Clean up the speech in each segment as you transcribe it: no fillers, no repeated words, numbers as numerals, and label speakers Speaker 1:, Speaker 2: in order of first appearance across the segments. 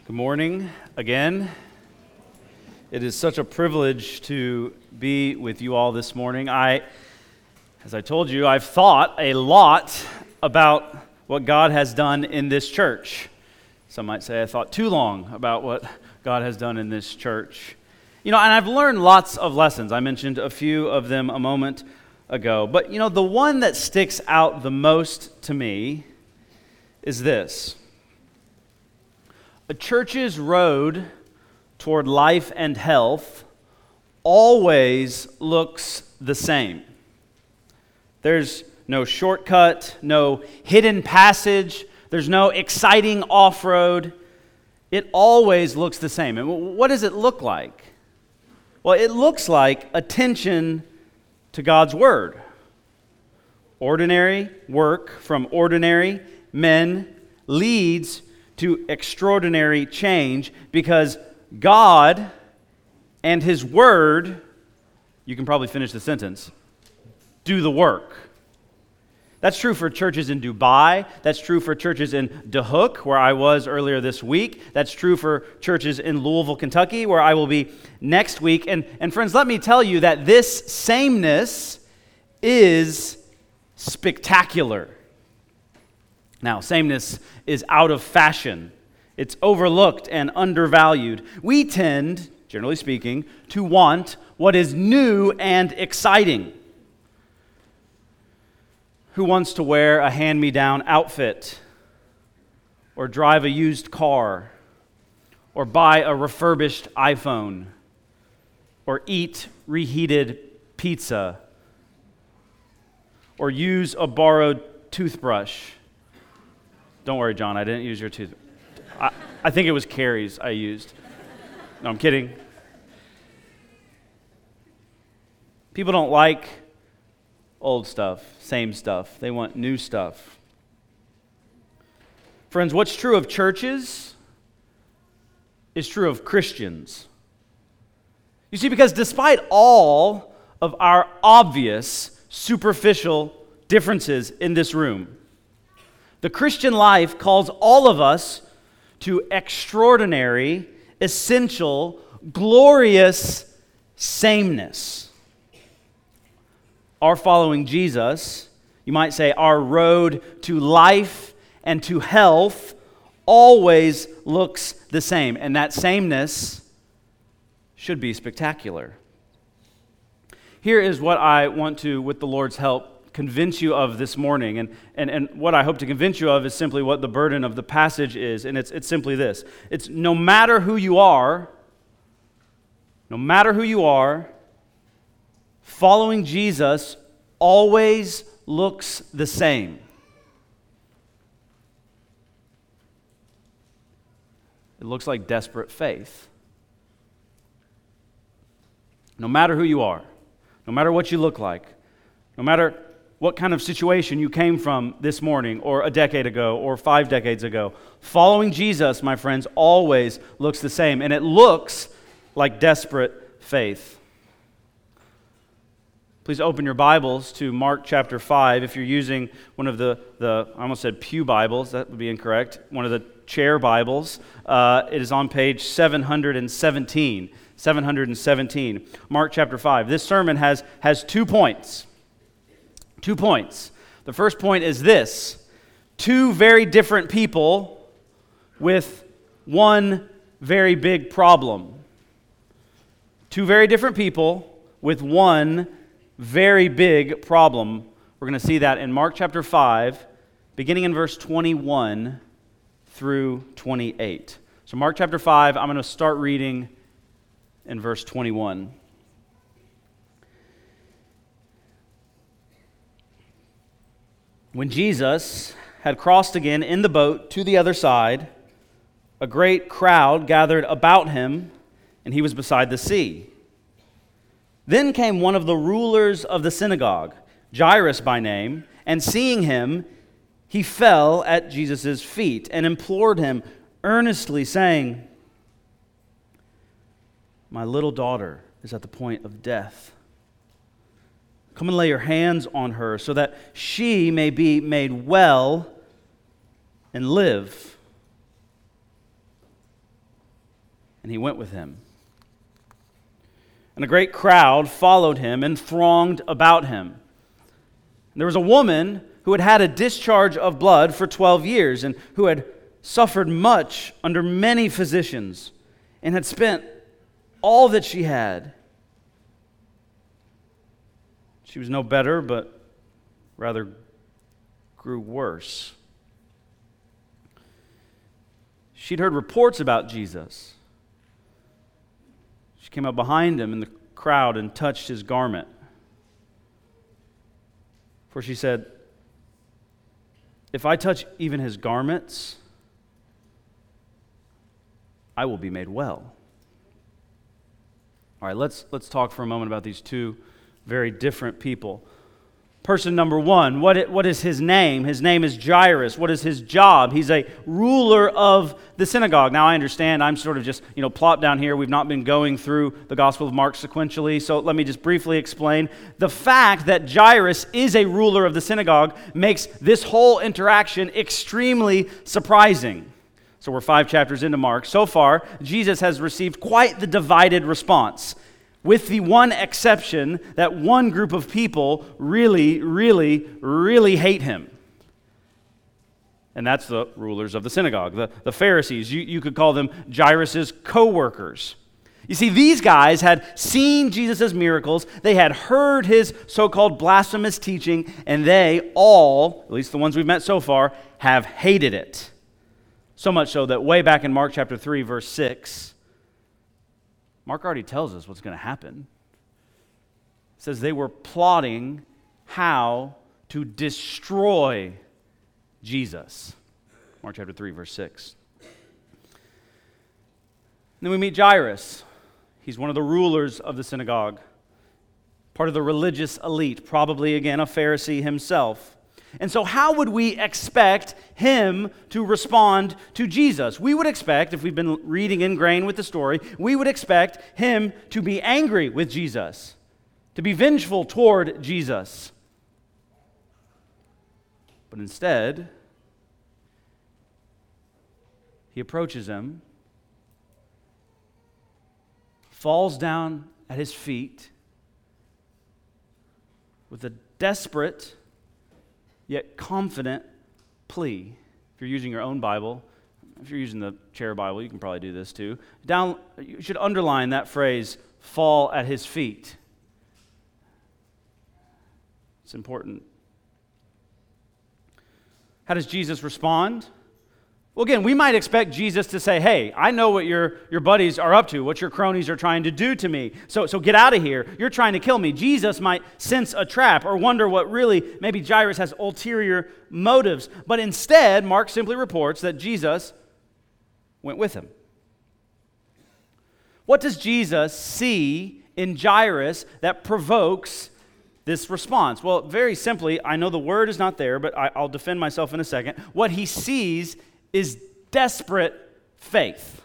Speaker 1: Good morning again. It is such a privilege to be with you all this morning. As I told you, I've thought a lot about what God has done in this church. Some might say I thought too long about what God has done in this church. And I've learned lots of lessons. I mentioned a few of them a moment ago. But, the one that sticks out the most to me is this. A church's road toward life and health always looks the same. There's no shortcut, no hidden passage, there's no exciting off-road. It always looks the same. And what does it look like? Well, it looks like attention to God's Word. Ordinary work from ordinary men leads to extraordinary change because God and His Word, you can probably finish the sentence, do the work. That's true for churches in Dubai. That's true for churches in Duhok, where I was earlier this week. That's true for churches in Louisville, Kentucky, where I will be next week. And friends, let me tell you that this sameness is spectacular. Now, sameness is out of fashion. It's overlooked and undervalued. We tend, generally speaking, to want what is new and exciting. Who wants to wear a hand-me-down outfit, or drive a used car, or buy a refurbished iPhone, or eat reheated pizza, or use a borrowed toothbrush? Don't worry, John, I didn't use your toothbrush. I think it was Carrie's I used. No, I'm kidding. People don't like old stuff, same stuff. They want new stuff. Friends, what's true of churches is true of Christians. You see, because despite all of our obvious, superficial differences in this room, the Christian life calls all of us to extraordinary, essential, glorious sameness. Our following Jesus, you might say our road to life and to health always looks the same, and that sameness should be spectacular. Here is what I want to, with the Lord's help, convince you of this morning, and what I hope to convince you of is simply what the burden of the passage is, and it's simply this. It's no matter who you are, following Jesus always looks the same. It looks like desperate faith. No matter who you are, no matter what you look like, no matter what kind of situation you came from this morning or a decade ago or 5 decades ago, following Jesus, my friends, always looks the same, and it looks like desperate faith. Please open your Bibles to Mark chapter 5. If you're using one of the I almost said pew Bibles, that would be incorrect, one of the chair Bibles, it is on page 717. 717. Mark chapter 5. This sermon has 2 points. 2 points. The first point is this: 2 very different people with one very big problem. 2 very different people with one very big problem. We're going to see that in Mark chapter 5, beginning in verse 21 through 28. So Mark chapter 5, I'm going to start reading in verse 21. When Jesus had crossed again in the boat to the other side, a great crowd gathered about him, and he was beside the sea. Then came one of the rulers of the synagogue, Jairus by name, and seeing him, he fell at Jesus' feet and implored him earnestly, saying, "My little daughter is at the point of death. Come and lay your hands on her so that she may be made well and live." and he went with him. And a great crowd followed him and thronged about him. And there was a woman who had had a discharge of blood for 12 years and who had suffered much under many physicians and had spent all that she had. She was no better, but rather grew worse. She'd heard reports about Jesus. She came up behind him in the crowd and touched his garment. For she said, "If I touch even his garments, I will be made well." All right, let's talk for a moment about these two very different people. Person number one, what is his name? His name is Jairus. What is his job? He's a ruler of the synagogue. Now, I understand I'm sort of just, plopped down here. We've not been going through the Gospel of Mark sequentially, so let me just briefly explain. The fact that Jairus is a ruler of the synagogue makes this whole interaction extremely surprising. So we're 5 chapters into Mark. So far, Jesus has received quite the divided response, with the one exception that one group of people really, really, really hate him. And that's the rulers of the synagogue, the Pharisees. You could call them Jairus' co-workers. You see, these guys had seen Jesus' miracles, they had heard his so-called blasphemous teaching, and they all, at least the ones we've met so far, have hated it. So much so that way back in Mark chapter 3, verse 6, Mark already tells us what's going to happen. It says they were plotting how to destroy Jesus. Mark chapter 3, verse 6. And then we meet Jairus. He's one of the rulers of the synagogue, part of the religious elite, probably again a Pharisee himself. And so how would we expect him to respond to Jesus? We would expect, if we've been reading in grain with the story, we would expect him to be angry with Jesus, to be vengeful toward Jesus. But instead, he approaches him, falls down at his feet with a desperate yet confident plea. If you're using your own Bible, if you're using the chair Bible, you can probably do this too. You should underline that phrase, fall at his feet. It's important. How does Jesus respond? Well, again, we might expect Jesus to say, "Hey, I know what your buddies are up to, what your cronies are trying to do to me. So get out of here. You're trying to kill me." Jesus might sense a trap or wonder what really, maybe Jairus has ulterior motives. But instead, Mark simply reports that Jesus went with him. What does Jesus see in Jairus that provokes this response? Well, very simply, I know the word is not there, but I'll defend myself in a second. What he sees is desperate faith.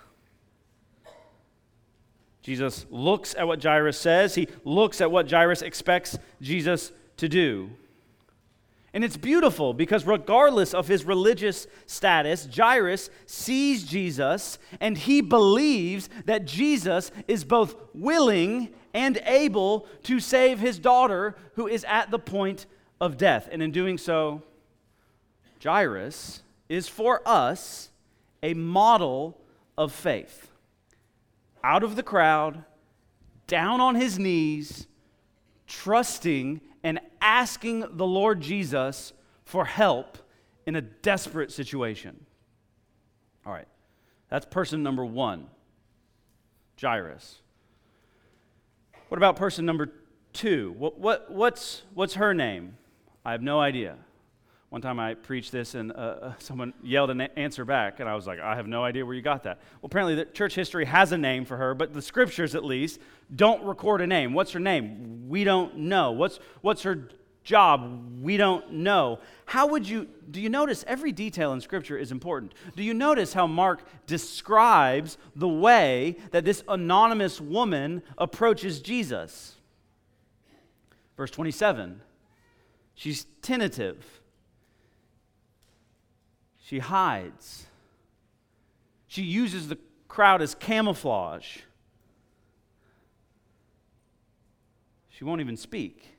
Speaker 1: Jesus looks at what Jairus says. He looks at what Jairus expects Jesus to do. And it's beautiful because regardless of his religious status, Jairus sees Jesus and he believes that Jesus is both willing and able to save his daughter who is at the point of death. And in doing so, Jairus is for us a model of faith. Out of the crowd, down on his knees, trusting and asking the Lord Jesus for help in a desperate situation. All right, that's person number one, Jairus. What about person number two? What's her name? I have no idea. One time I preached this and someone yelled an answer back, and I was like, I have no idea where you got that. Well, apparently the church history has a name for her, but the scriptures at least don't record a name. What's her name? We don't know. What's her job? We don't know. Do you notice every detail in scripture is important? Do you notice how Mark describes the way that this anonymous woman approaches Jesus? Verse 27, she's tentative. She hides. She uses the crowd as camouflage. She won't even speak.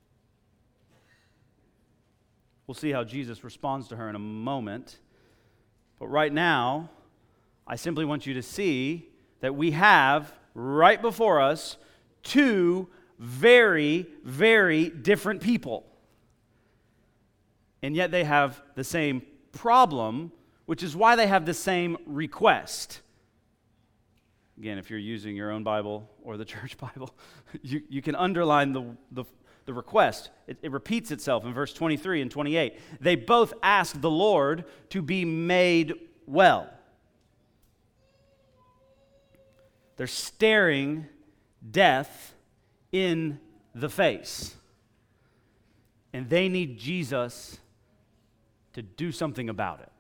Speaker 1: We'll see how Jesus responds to her in a moment. But right now, I simply want you to see that we have right before us two very, very different people. And yet they have the same problem, which is why they have the same request. Again, if you're using your own Bible or the church Bible, you can underline the request. It repeats itself in verse 23 and 28. They both ask the Lord to be made well. They're staring death in the face. And they need Jesus to do something about it.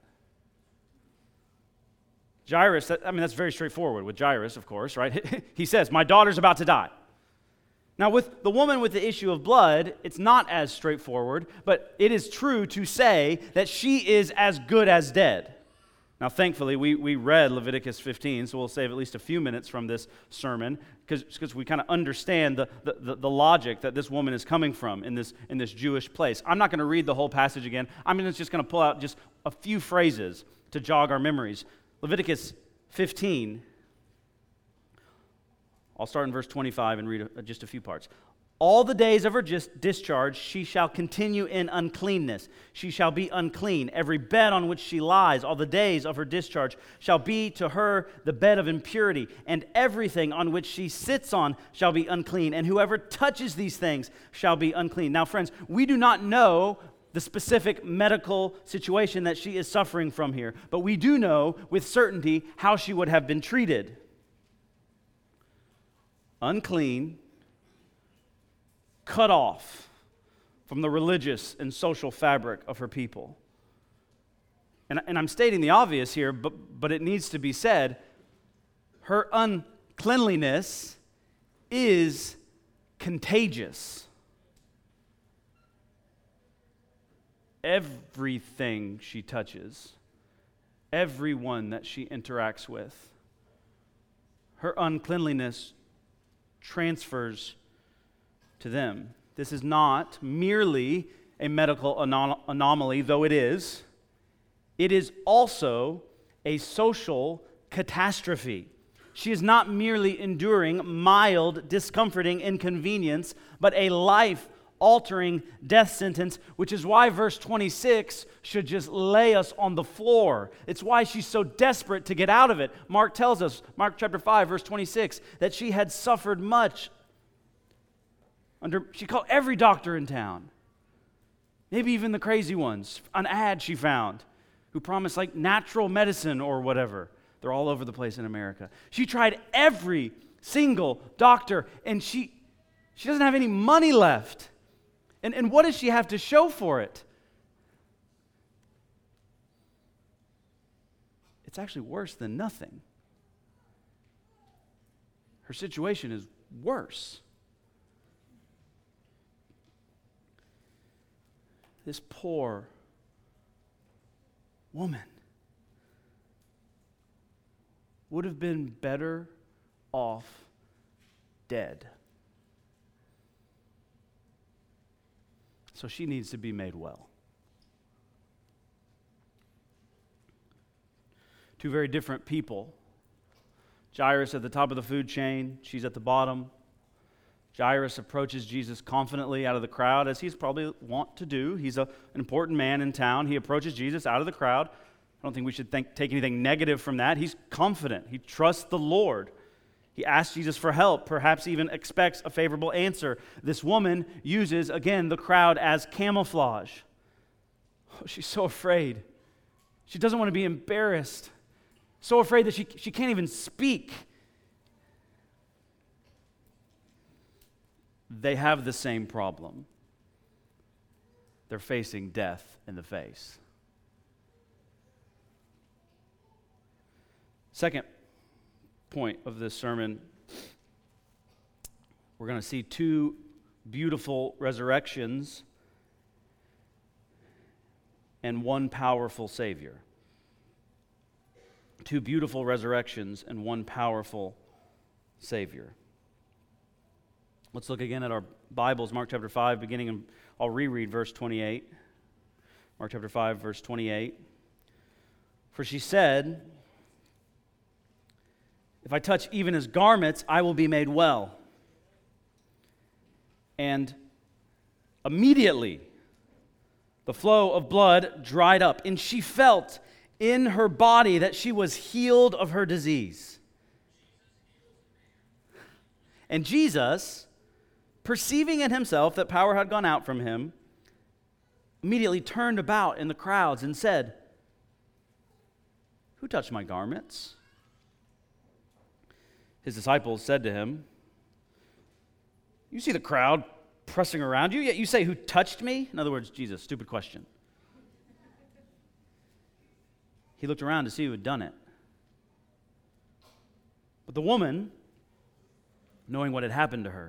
Speaker 1: Jairus, that's very straightforward with Jairus, of course, right? He says, my daughter's about to die. Now, with the woman with the issue of blood, it's not as straightforward, but it is true to say that she is as good as dead. Now, thankfully, we read Leviticus 15, so we'll save at least a few minutes from this sermon because we kind of understand the logic that this woman is coming from in this Jewish place. I'm not going to read the whole passage again. I'm just going to pull out just a few phrases to jog our memories. Leviticus 15, I'll start in verse 25 and read just a few parts. All the days of her discharge she shall continue in uncleanness. She shall be unclean. Every bed on which she lies all the days of her discharge shall be to her the bed of impurity, and everything on which she sits on shall be unclean, and whoever touches these things shall be unclean. Now, friends, we do not know the specific medical situation that she is suffering from here, but we do know with certainty how she would have been treated. Unclean, cut off from the religious and social fabric of her people. And I'm stating the obvious here, but it needs to be said. Her uncleanliness is contagious. Everything she touches, everyone that she interacts with, her uncleanliness transfers to them. This is not merely a medical anomaly, though it is. It is also a social catastrophe. She is not merely enduring mild, discomforting inconvenience, but a life-altering death sentence, which is why verse 26 should just lay us on the floor. It's why she's so desperate to get out of it. Mark tells us, Mark chapter 5, verse 26, that she had suffered much. She called every doctor in town, maybe even the crazy ones, an ad she found, who promised like natural medicine or whatever. They're all over the place in America. She tried every single doctor, and she doesn't have any money left. And what does she have to show for it? It's actually worse than nothing. Her situation is worse. This poor woman would have been better off dead. So she needs to be made well. Two very different people. Jairus at the top of the food chain, she's at the bottom. Jairus approaches Jesus confidently out of the crowd, as he's probably wont to do. He's an important man in town. He approaches Jesus out of the crowd. I don't think we should take anything negative from that. He's confident. He trusts the Lord. He asks Jesus for help, perhaps even expects a favorable answer. This woman uses, again, the crowd as camouflage. Oh, she's so afraid. She doesn't want to be embarrassed. So afraid that she can't even speak. They have the same problem. They're facing death in the face. Second point of this sermon, we're going to see two beautiful resurrections and one powerful Savior. two beautiful resurrections, and one powerful Savior. Let's look again at our Bibles, Mark chapter 5, beginning, and I'll reread verse 28. Mark chapter 5, verse 28. For she said, if I touch even his garments, I will be made well. And immediately the flow of blood dried up, and she felt in her body that she was healed of her disease. And Jesus, perceiving in himself that power had gone out from him, immediately turned about in the crowds and said, who touched my garments? His disciples said to him, you see the crowd pressing around you, yet you say, who touched me? In other words, Jesus, stupid question. He looked around to see who had done it. But the woman, knowing what had happened to her,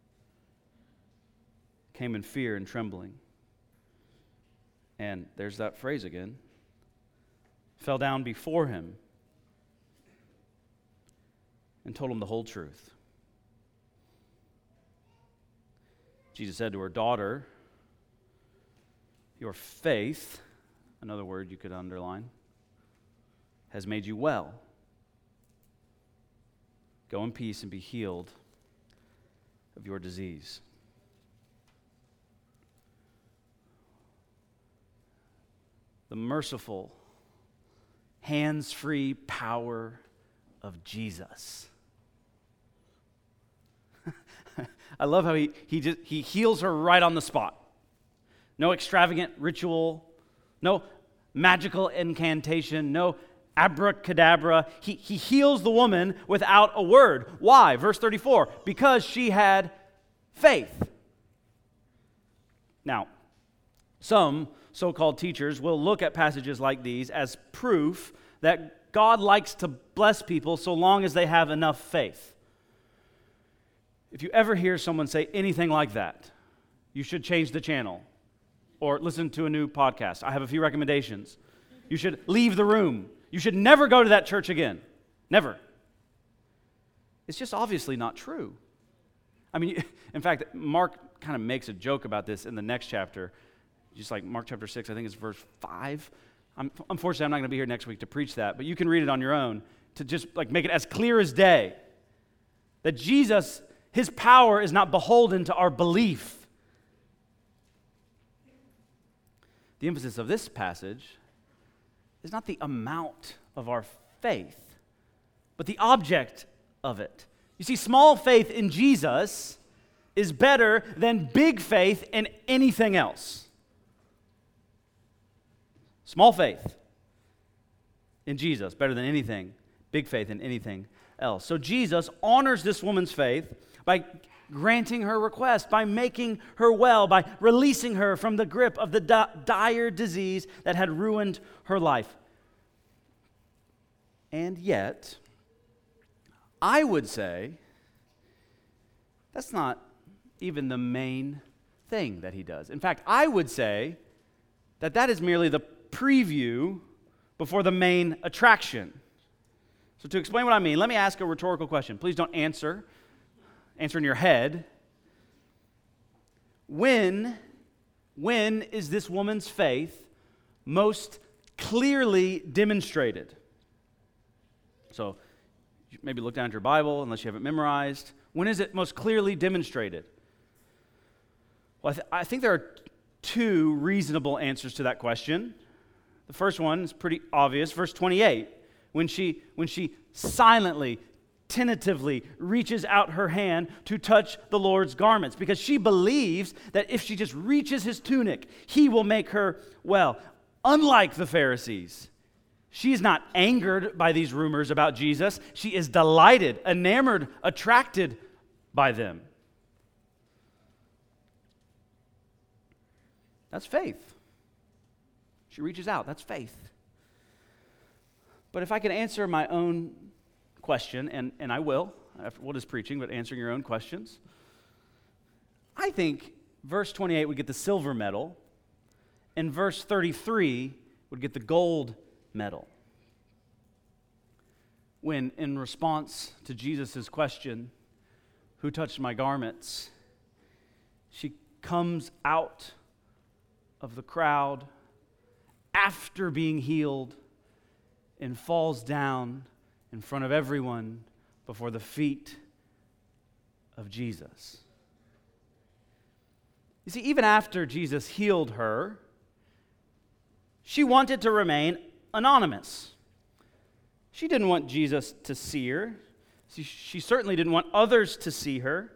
Speaker 1: came in fear and trembling. And there's that phrase again. Fell down before him and told him the whole truth. Jesus said to her, daughter, your faith, another word you could underline, has made you well. Go in peace and be healed of your disease. The merciful, hands-free power of Jesus. I love how he heals her right on the spot. No extravagant ritual, no magical incantation, no abracadabra. He heals the woman without a word. Why? Verse 34, because she had faith. Now, some so-called teachers will look at passages like these as proof that God likes to bless people so long as they have enough faith. If you ever hear someone say anything like that, you should change the channel or listen to a new podcast. I have a few recommendations. You should leave the room. You should never go to that church again. Never. It's just obviously not true. I mean, in fact, Mark kind of makes a joke about this in the next chapter. Just like Mark chapter 6, I think it's verse 5. Unfortunately, I'm not going to be here next week to preach that, but you can read it on your own to just like make it as clear as day that Jesus, his power is not beholden to our belief. The emphasis of this passage is not the amount of our faith, but the object of it. You see, small faith in Jesus is better than big faith in anything else. Small faith in Jesus, better than anything. Big faith in anything else. So Jesus honors this woman's faith by granting her request, by making her well, by releasing her from the grip of the dire disease that had ruined her life. And yet, I would say that's not even the main thing that he does. In fact, I would say that is merely the preview before the main attraction. So to explain what I mean, let me ask a rhetorical question. Please don't answer. Answer in your head. When is this woman's faith most clearly demonstrated? So maybe look down at your Bible, unless you have it memorized. When is it most clearly demonstrated? Well, I think there are two reasonable answers to that question. The first one is pretty obvious. Verse 28, when she silently, tentatively reaches out her hand to touch the Lord's garments, because she believes that if she just reaches his tunic, he will make her well. Unlike the Pharisees, she is not angered by these rumors about Jesus. She is delighted, enamored, attracted by them. That's faith. She reaches out. That's faith. But if I can answer my own question, and I will, what is preaching, but answering your own questions, I think verse 28 would get the silver medal, and verse 33 would get the gold medal. when, in response to Jesus' question, "Who touched my garments?" she comes out of the crowd after being healed and falls down in front of everyone before the feet of Jesus. You see, even after Jesus healed her, she wanted to remain anonymous. She didn't want Jesus to see her. She certainly didn't want others to see her.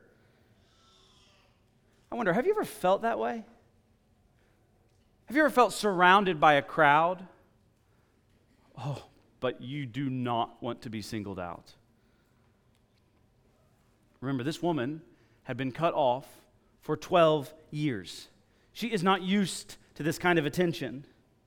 Speaker 1: I wonder, have you ever felt that way? Have you ever felt surrounded by a crowd? Oh, but you do not want to be singled out. Remember, this woman had been cut off for 12 years. She is not used to this kind of attention.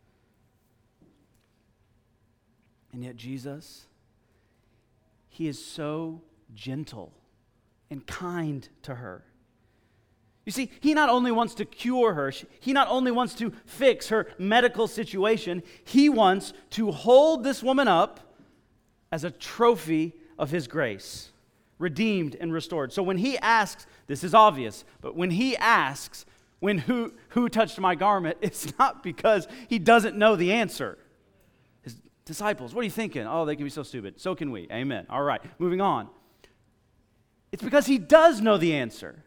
Speaker 1: And yet Jesus, he is so gentle and kind to her. You see, he not only wants to cure her, he not only wants to fix her medical situation, he wants to hold this woman up as a trophy of his grace, redeemed and restored. So when he asks, this is obvious, but when he asks, who touched my garment, it's not because he doesn't know the answer. His disciples, what are you thinking? Oh, they can be so stupid. So can we. Amen. All right, moving on. It's because he does know the answer.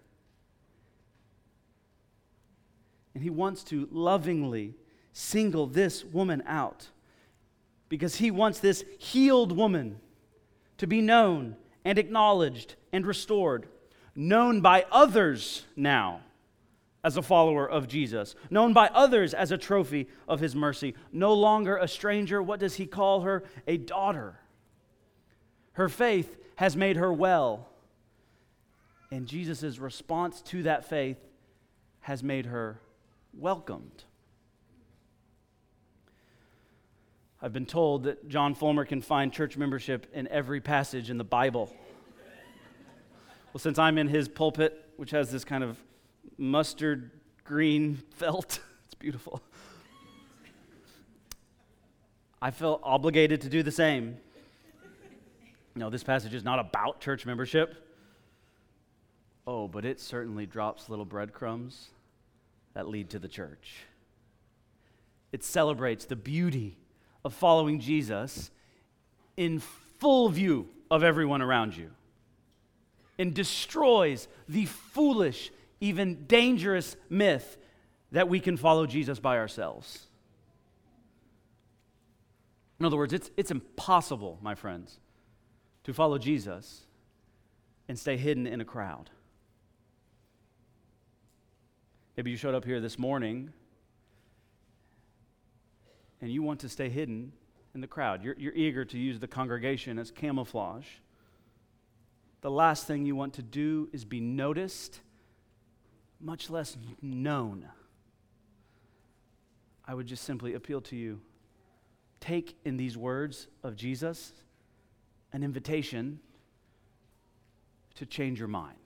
Speaker 1: And he wants to lovingly single this woman out because he wants this healed woman to be known and acknowledged and restored, known by others now as a follower of Jesus, known by others as a trophy of his mercy, no longer a stranger. What does he call her? A daughter. Her faith has made her well, and Jesus' response to that faith has made her welcomed. I've been told that John Fulmer can find church membership in every passage in the Bible. Well, since I'm in his pulpit, which has this kind of mustard green felt, it's beautiful, I feel obligated to do the same. No, this passage is not about church membership. Oh, but it certainly drops little breadcrumbs that lead to the church. It celebrates the beauty of following Jesus in full view of everyone around you and destroys the foolish, even dangerous myth that we can follow Jesus by ourselves. In other words, it's impossible, my friends, to follow Jesus and stay hidden in a crowd. Maybe you showed up here this morning and you want to stay hidden in the crowd. You're eager to use the congregation as camouflage. The last thing you want to do is be noticed, much less known. I would just simply appeal to you. Take in these words of Jesus an invitation to change your mind.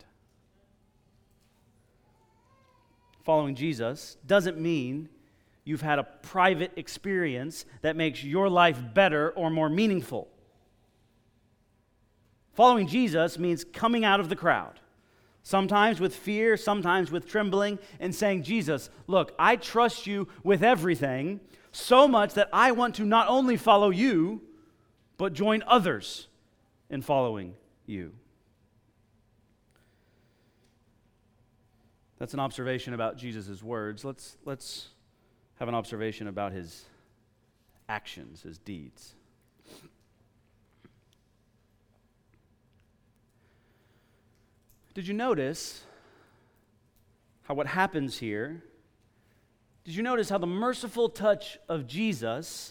Speaker 1: Following Jesus doesn't mean you've had a private experience that makes your life better or more meaningful. Following Jesus means coming out of the crowd, sometimes with fear, sometimes with trembling, and saying, Jesus, look, I trust you with everything so much that I want to not only follow you, but join others in following you. That's an observation about Jesus' words. Let's have an observation about his actions, his deeds. Did you notice how what happens here? Did you notice how the merciful touch of Jesus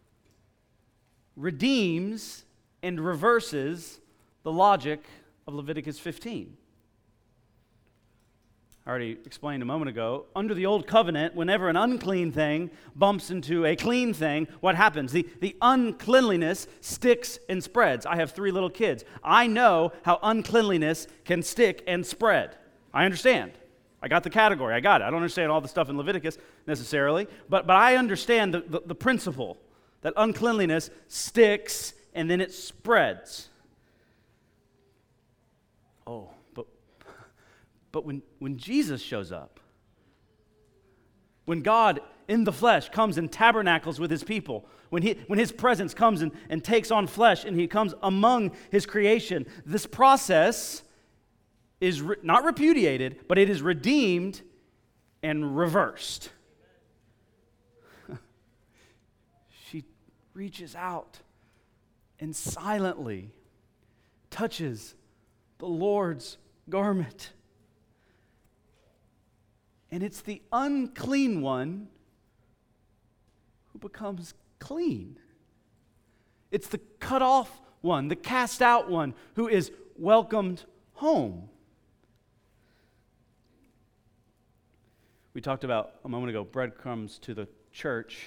Speaker 1: redeems and reverses the logic of Leviticus 15? I already explained a moment ago, under the old covenant, whenever an unclean thing bumps into a clean thing, what happens? The uncleanliness sticks and spreads. I have 3 little kids. I know how uncleanliness can stick and spread. I understand. I got the category. I got it. I don't understand all the stuff in Leviticus necessarily, but I understand the principle that uncleanliness sticks and then it spreads. Oh, but when Jesus shows up, when God in the flesh comes and tabernacles with his people, when his presence comes and takes on flesh and he comes among his creation, this process is not repudiated, but it is redeemed and reversed. She reaches out and silently touches the Lord's garment. And it's the unclean one who becomes clean. It's the cut off one, the cast out one, who is welcomed home. We talked about a moment ago breadcrumbs to the church.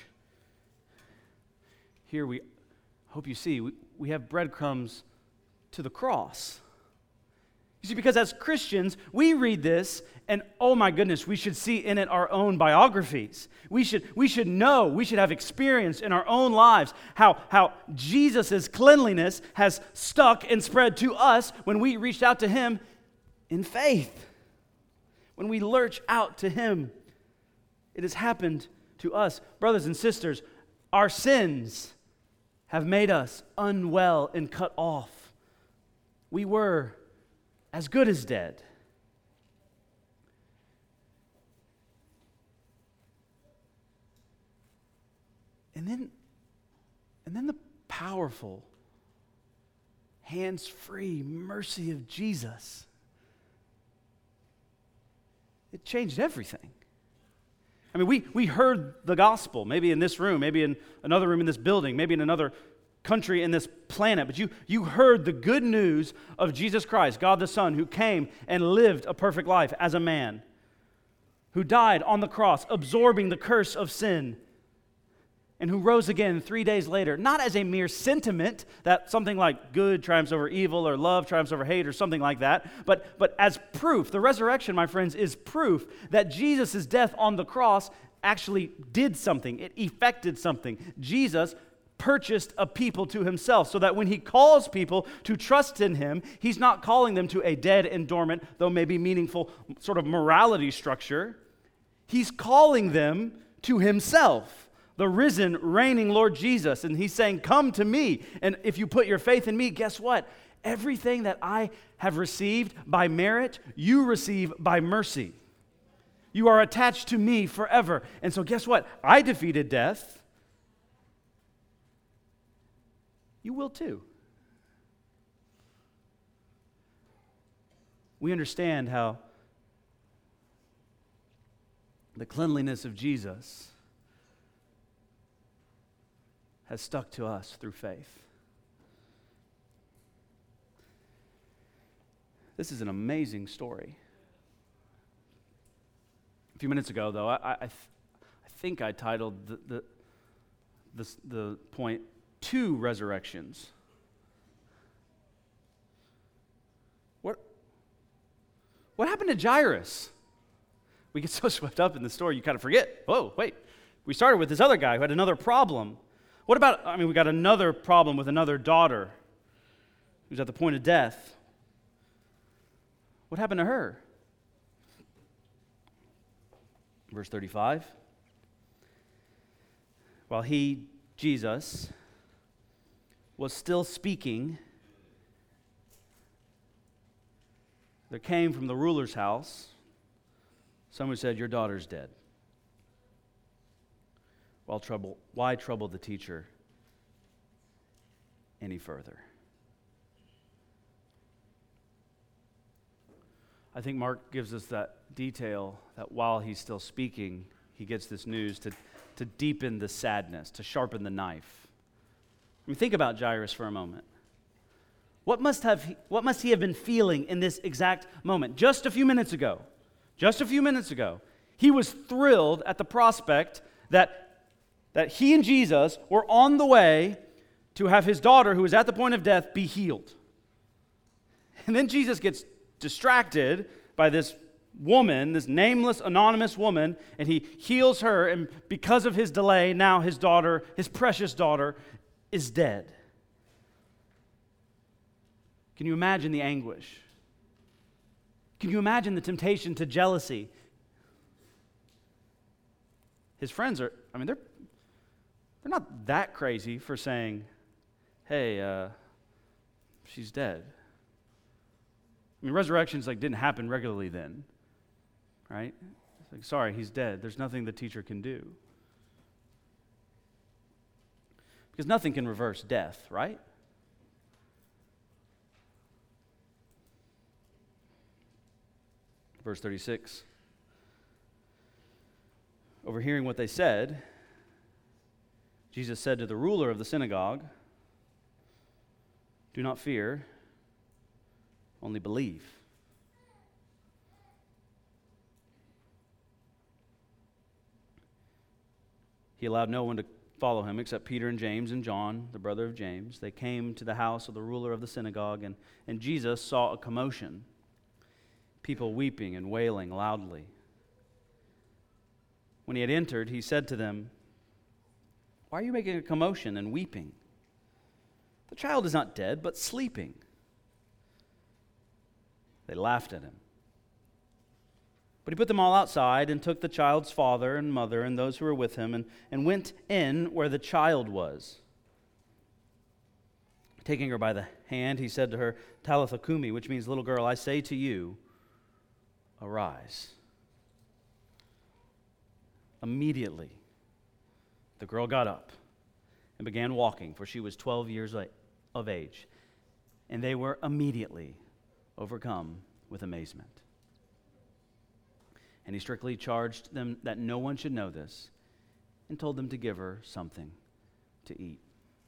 Speaker 1: Here we hope you see, we have breadcrumbs to the cross. You see, because as Christians, we read this, and oh my goodness, we should see in it our own biographies. We should know, we should have experience in our own lives how Jesus' cleanliness has stuck and spread to us when we reached out to him in faith. When we lurch out to him, it has happened to us. Brothers and sisters, our sins have made us unwell and cut off. We were as good as dead. And then the powerful, hands-free mercy of Jesus. It changed everything. I mean, we heard the gospel, maybe in this room, maybe in another room in this building, maybe in another country in this planet, but you heard the good news of Jesus Christ, God the Son, who came and lived a perfect life as a man, who died on the cross, absorbing the curse of sin, and who rose again 3 days later, not as a mere sentiment that something like good triumphs over evil or love triumphs over hate or something like that, but as proof. The resurrection, my friends, is proof that Jesus' death on the cross actually did something. It effected something. Jesus purchased a people to himself so that when he calls people to trust in him, he's not calling them to a dead and dormant, though maybe meaningful sort of morality structure. He's calling them to himself, the risen, reigning Lord Jesus. And he's saying, come to me. And if you put your faith in me, guess what? Everything that I have received by merit, you receive by mercy. You are attached to me forever. And so guess what? I defeated death. You will too. We understand how the cleanliness of Jesus has stuck to us through faith. This is an amazing story. A few minutes ago, though, I think I titled the point, Two Resurrections. What happened to Jairus? We get so swept up in the story, you kind of forget. Whoa, wait. We started with this other guy who had another problem. What about, we got another problem with another daughter who's at the point of death. What happened to her? Verse 35. While he, Jesus, was still speaking, there came from the ruler's house someone who said, your daughter's dead. Why trouble the teacher any further? I think Mark gives us that detail that while he's still speaking, he gets this news to deepen the sadness, to sharpen the knife. Think about Jairus for a moment. What must he have been feeling in this exact moment? Just a few minutes ago, he was thrilled at the prospect that he and Jesus were on the way to have his daughter, who was at the point of death, be healed. And then Jesus gets distracted by this woman, this nameless, anonymous woman, and he heals her, and because of his delay, now his daughter, his precious daughter, is dead. Can you imagine the anguish? Can you imagine the temptation to jealousy? His friends are, they're not that crazy for saying, hey, she's dead. Resurrections didn't happen regularly then, right? It's sorry, he's dead. There's nothing the teacher can do. Because nothing can reverse death, right? Verse 36. Overhearing what they said, Jesus said to the ruler of the synagogue, "Do not fear, only believe." He allowed no one to follow him except Peter and James and John, the brother of James. They came to the house of the ruler of the synagogue, and Jesus saw a commotion, people weeping and wailing loudly. When he had entered, he said to them, "Why are you making a commotion and weeping? The child is not dead, but sleeping." They laughed at him. But he put them all outside and took the child's father and mother and those who were with him and went in where the child was. Taking her by the hand, he said to her, "Talitha Kumi," which means, "Little girl, I say to you, arise." Immediately, the girl got up and began walking, for she was 12 years of age. And they were immediately overcome with amazement. And he strictly charged them that no one should know this, and told them to give her something to eat.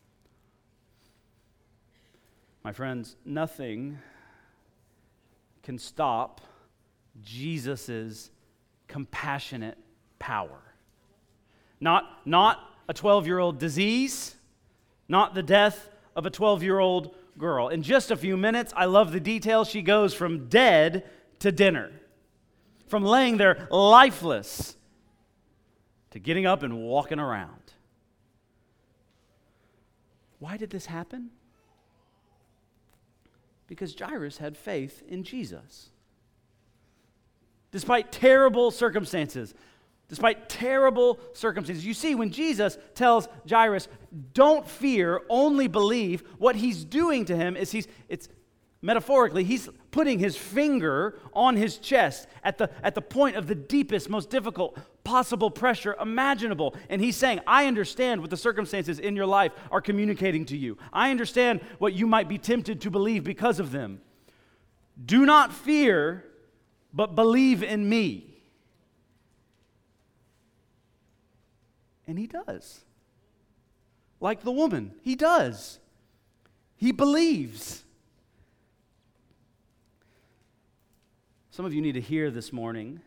Speaker 1: My friends, nothing can stop Jesus' compassionate power. Not a 12-year-old disease, not the death of a 12-year-old girl. In just a few minutes, I love the details, she goes from dead to dinner. From laying there lifeless to getting up and walking around. Why did this happen? Because Jairus had faith in Jesus. Despite terrible circumstances, you see, when Jesus tells Jairus, "Don't fear, only believe," what he's doing to him is it's metaphorically, he's putting his finger on his chest at the point of the deepest, most difficult possible pressure imaginable. And he's saying, I understand what the circumstances in your life are communicating to you. I understand what you might be tempted to believe because of them. Do not fear, but believe in me. And he does. Like the woman, he does. He believes. Some of you need to hear this morning.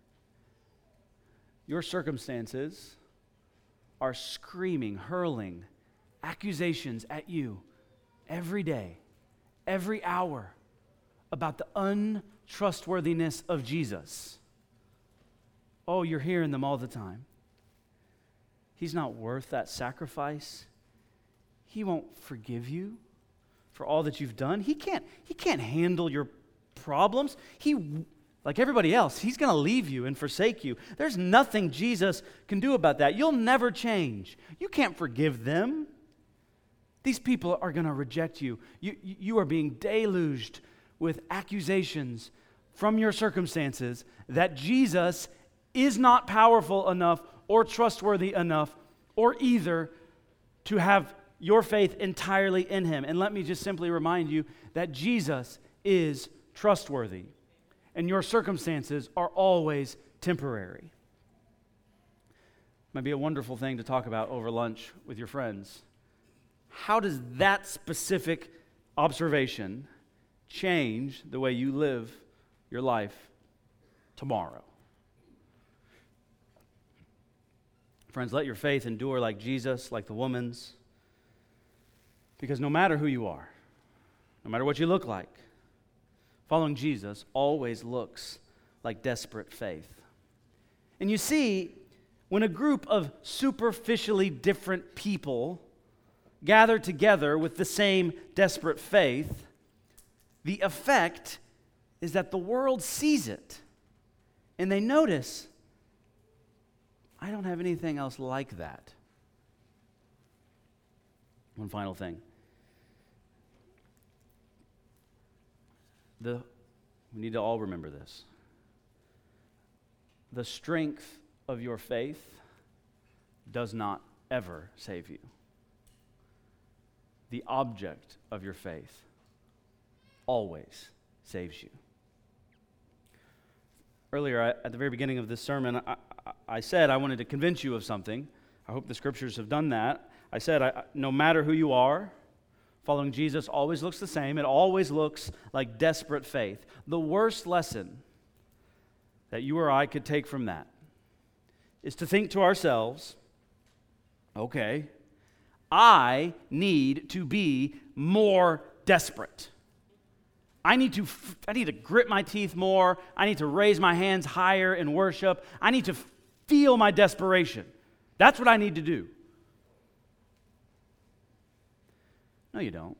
Speaker 1: Your circumstances are screaming, hurling accusations at you every day, every hour about the untrustworthiness of Jesus. Oh, you're hearing them all the time. He's not worth that sacrifice. He won't forgive you for all that you've done. He can't handle your problems. Like everybody else, he's going to leave you and forsake you. There's nothing Jesus can do about that. You'll never change. You can't forgive them. These people are going to reject you. You are being deluged with accusations from your circumstances that Jesus is not powerful enough or trustworthy enough or either to have your faith entirely in him. And let me just simply remind you that Jesus is trustworthy, and your circumstances are always temporary. Might be a wonderful thing to talk about over lunch with your friends. How does that specific observation change the way you live your life tomorrow? Friends, let your faith endure like Jesus, like the woman's, because no matter who you are, no matter what you look like, following Jesus always looks like desperate faith. And you see, when a group of superficially different people gather together with the same desperate faith, the effect is that the world sees it and they notice, I don't have anything else like that. One final thing. We need to all remember this. The strength of your faith does not ever save you. The object of your faith always saves you. Earlier, at the very beginning of this sermon, I said I wanted to convince you of something. I hope the scriptures have done that. I said no matter who you are, following Jesus always looks the same. It always looks like desperate faith. The worst lesson that you or I could take from that is to think to ourselves, okay, I need to be more desperate. I need to grit my teeth more. I need to raise my hands higher in worship. I need to feel my desperation. That's what I need to do. No, you don't.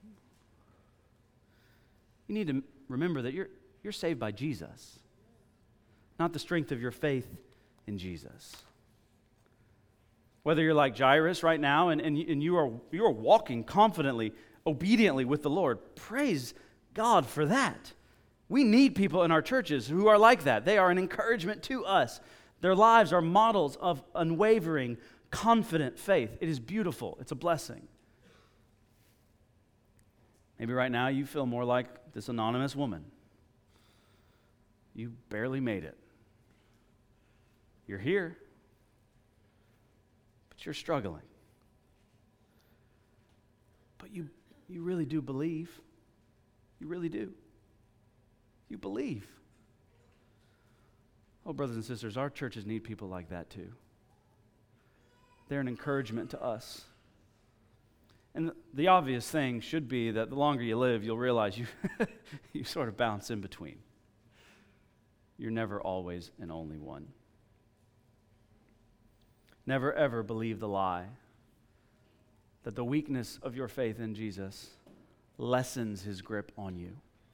Speaker 1: You need to remember that you're saved by Jesus, not the strength of your faith in Jesus. Whether you're like Jairus right now and you are walking confidently, obediently with the Lord, praise God for that. We need people in our churches who are like that. They are an encouragement to us. Their lives are models of unwavering, confident faith. It is beautiful. It's a blessing. Maybe right now you feel more like this anonymous woman. You barely made it. You're here, but you're struggling. But you really do believe. You really do. You believe. Oh, brothers and sisters, our churches need people like that too. They're an encouragement to us. And the obvious thing should be that the longer you live, you'll realize you sort of bounce in between. You're never always and only one. Never ever believe the lie that the weakness of your faith in Jesus lessens his grip on you.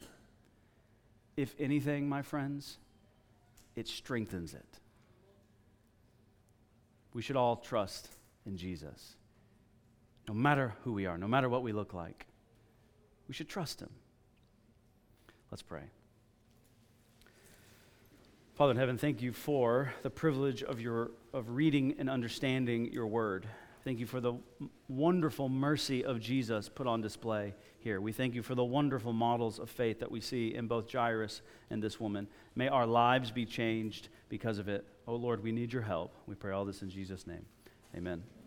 Speaker 1: If anything, my friends, it strengthens it. We should all trust in Jesus. No matter who we are, no matter what we look like, we should trust him. Let's pray. Father in heaven, thank you for the privilege of reading and understanding your word. Thank you for the wonderful mercy of Jesus put on display here. We thank you for the wonderful models of faith that we see in both Jairus and this woman. May our lives be changed because of it. Oh Lord, we need your help. We pray all this in Jesus' name. Amen.